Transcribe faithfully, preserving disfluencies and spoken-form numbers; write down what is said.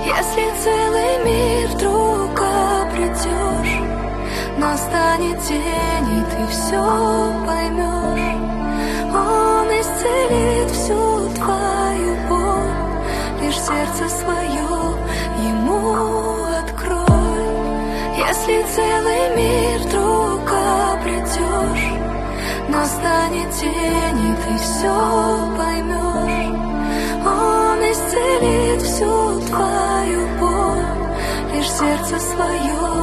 Если целый мир вдруг обретешь, настанет день, и ты все поймешь. Он исцелит всю твою боль, лишь сердце свое ему открой. Если целый мир вдруг обретешь, настанет день, и ты все поймешь. Он исцелит всю твою боль, лишь сердце свое